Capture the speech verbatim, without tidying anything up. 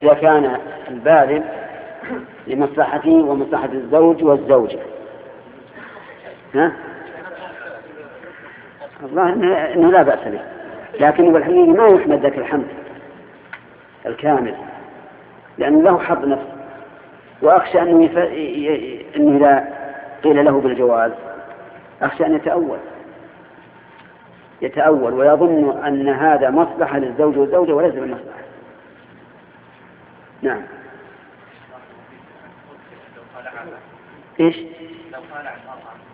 إذا كان الباذل لمصلحته ومصلحة الزوج والزوجة. ها؟ الله إنه لا بأس به، لكن بالحقيقة ما يحمد ذاك الحمد الكامل، لأنه له حظ نفسه. وأخشى أنه, يف... ي... أنه إذا قيل له بالجواز أخشى أن يتأول يتأول ويظن أن هذا مصلحة للزوج والزوجة وليس بالمصلحة. نعم. إيش؟ لو قال عن المرأة